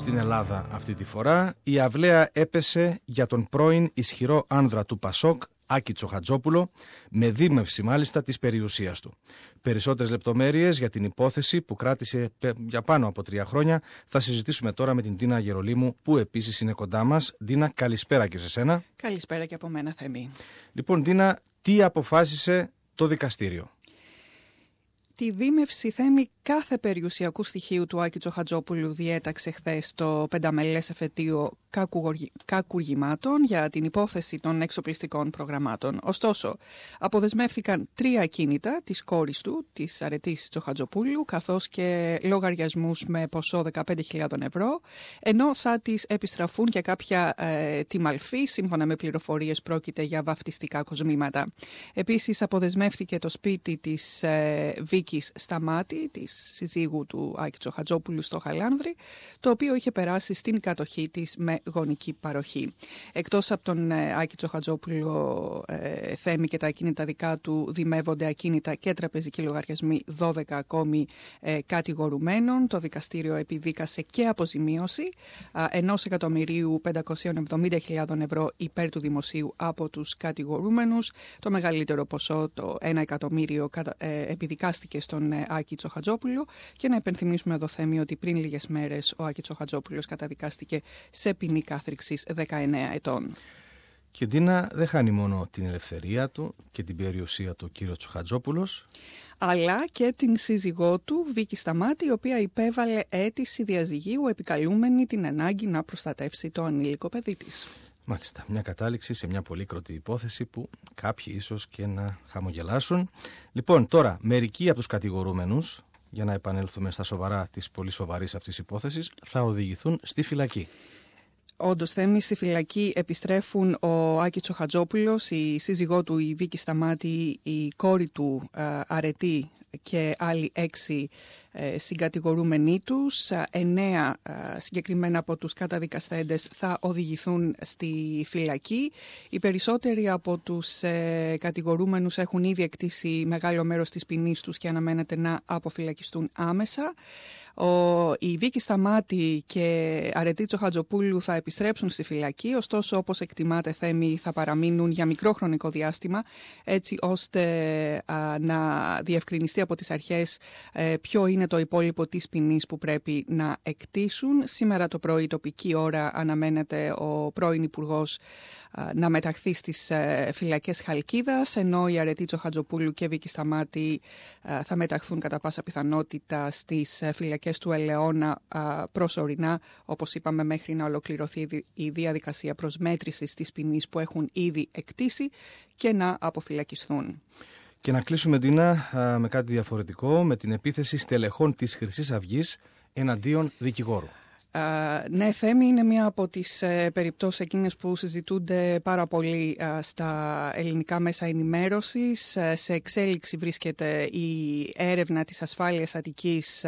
στην Ελλάδα αυτή τη φορά. Η αυλαία έπεσε για τον πρώην ισχυρό άνδρα του Πασόκ, Άκη Τσοχατζόπουλο, με δίμευση μάλιστα της περιουσίας του. Περισσότερες λεπτομέρειες για την υπόθεση που κράτησε για πάνω από 3 χρόνια θα συζητήσουμε τώρα με την Τίνα Γερολίμου, που επίσης είναι κοντά μας. Τίνα, καλησπέρα και σε σένα. Καλησπέρα και από μένα, Θέμη. Λοιπόν, Τίνα, τι αποφάσισε το δικαστήριο? Τη δίμευση, Θέμη, κάθε περιουσιακού στοιχείου του Άκη Τσοχατζόπουλου διέταξε χθες το πενταμελές εφετείο κακουργημάτων για την υπόθεση των εξοπλιστικών προγραμμάτων. Ωστόσο, αποδεσμεύθηκαν 3 ακίνητα της κόρης του, της Αρετής Τσοχατζοπούλου, καθώς και λογαριασμούς με ποσό 15.000 ευρώ, ενώ θα τις επιστραφούν και κάποια τιμαλφή. Σύμφωνα με πληροφορίες, πρόκειται για βαφτιστικά κοσμήματα. Επίσης, αποδεσμεύτηκε το σπίτι της Βίκης Σταμάτη, της συζύγου του Άκη Τσοχατζόπουλου στο Χαλάνδρη, το οποίο είχε περάσει στην κατοχή της με γονική παροχή. Εκτός από τον Άκη Τσοχατζόπουλο, Θέμη, και τα ακίνητα δικά του, δημεύονται ακίνητα και τραπεζικοί λογαριασμοί 12 ακόμη κατηγορουμένων. Το δικαστήριο επιδίκασε και αποζημίωση 1.570.000 ευρώ υπέρ του δημοσίου από τους κατηγορούμενους. Το μεγαλύτερο ποσό, το 1 εκατομμύριο, επιδικάστηκε στον Άκη Τσοχατζόπουλο. Και να υπενθυμίσουμε εδώ, Θέμη, ότι πριν λίγες μέρες ο Άκη Τσοχατζόπουλος καταδικάστηκε σε ποινή κάθριξης 19 ετών. Και Τίνα, δεν χάνει μόνο την ελευθερία του και την περιουσία του κύριο Τσοχατζόπουλος, αλλά και την σύζυγό του, Βίκη Σταμάτη, η οποία υπέβαλε αίτηση διαζυγίου επικαλούμενη την ανάγκη να προστατεύσει το ανήλικο παιδί της. Μάλιστα, μια κατάληξη σε μια πολύκροτη υπόθεση που κάποιοι ίσως και να χαμογελάσουν. Λοιπόν, τώρα, μερικοί από τους κατηγορούμενους, για να επανέλθουμε στα σοβαρά της πολύ σοβαρής αυτής υπόθεσης, θα οδηγηθούν στη φυλακή. Όντως, Θέμη, στη φυλακή επιστρέφουν ο Άκη Τσοχατζόπουλος, η σύζυγό του, η Βίκη Σταμάτη, η κόρη του, Αρετή, και άλλοι 6 συγκατηγορούμενοι τους. 9 συγκεκριμένα από τους καταδικασθέντες θα οδηγηθούν στη φυλακή. Οι περισσότεροι από τους κατηγορούμενους έχουν ήδη εκτίσει μεγάλο μέρος της ποινής τους και αναμένεται να αποφυλακιστούν άμεσα. Η Βίκη Σταμάτη και Αρετή Τσοχατζοπούλου θα επιστρέψουν στη φυλακή, ωστόσο, όπως εκτιμάται, Θέμη, θα παραμείνουν για μικρό χρονικό διάστημα, έτσι ώστε να διευκρινιστεί από τις αρχές ποιο είναι το υπόλοιπο της ποινής που πρέπει να εκτίσουν. Σήμερα το πρωί, τοπική ώρα, αναμένεται ο πρώην Υπουργός να μεταχθεί στις φυλακές Χαλκίδας, ενώ η Αρετή Τσοχατζοπούλου και Βίκη Σταμάτη θα μεταχθούν κατά πάσα πιθανότητα στις φυλακές του Ελαιώνα προσωρινά, όπως είπαμε, μέχρι να ολοκληρωθεί η διαδικασία προσμέτρησης της ποινής που έχουν ήδη εκτίσει και να αποφυλακιστούν. Και να κλείσουμε, Τίνα, με κάτι διαφορετικό, με την επίθεση στελεχών της Χρυσής Αυγής εναντίον δικηγόρου. Ναι, Θέμη, είναι μία από τις περιπτώσεις εκείνες που συζητούνται πάρα πολύ στα ελληνικά μέσα ενημέρωσης. Σε εξέλιξη βρίσκεται η έρευνα της Ασφάλειας Αττικής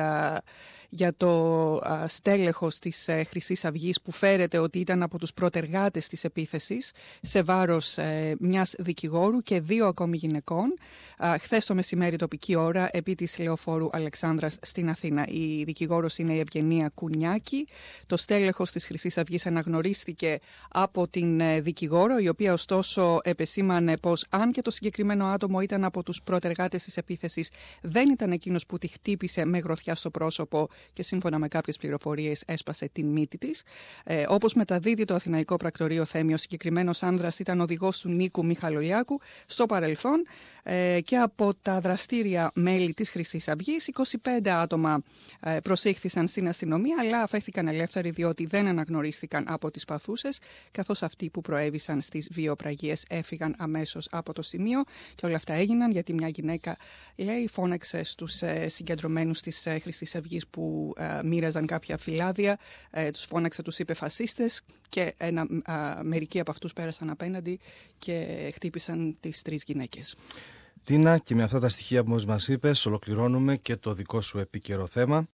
για το στέλεχος της Χρυσής Αυγής, που φέρεται ότι ήταν από τους προτεργάτες της επίθεσης σε βάρος μιας δικηγόρου και 2 ακόμη γυναικών, χθες το μεσημέρι τοπική ώρα, επί της Λεωφόρου Αλεξάνδρας στην Αθήνα. Η δικηγόρος είναι η Ευγενία Κουνιάκη. Το στέλεχος της Χρυσής Αυγής αναγνωρίστηκε από την δικηγόρο, η οποία ωστόσο επεσήμανε πως αν και το συγκεκριμένο άτομο ήταν από τους προτεργάτες της επίθεσης, δεν ήταν εκείνος που τη χτύπησε με γροθιά στο πρόσωπο και σύμφωνα με κάποιες πληροφορίες έσπασε την μύτη της. Όπως μεταδίδει το Αθηναϊκό Πρακτορείο, Θέμη, ο συγκεκριμένος άνδρας ήταν οδηγός του Νίκου Μιχαλολιάκου στο παρελθόν, και από τα δραστήρια μέλη της Χρυσής Αυγής 25 άτομα προσήχθησαν στην αστυνομία, αλλά αφέθηκαν ελεύθεροι διότι δεν αναγνωρίστηκαν από τις παθούσες, καθώς αυτοί που προέβησαν στις βιοπραγίες έφυγαν αμέσως από το σημείο. Και όλα αυτά έγιναν γιατί μια γυναίκα, λέει, φώναξε στους συγκεντρωμένους της Χρυσής Αυγής που μοίραζαν κάποια φυλάδια, τους φώναξε, τους είπε φασίστες, και μερικοί από αυτούς πέρασαν απέναντι και χτύπησαν τις 3 γυναίκες. Τίνα, και με αυτά τα στοιχεία που μας είπες, ολοκληρώνουμε και το δικό σου επίκαιρο θέμα.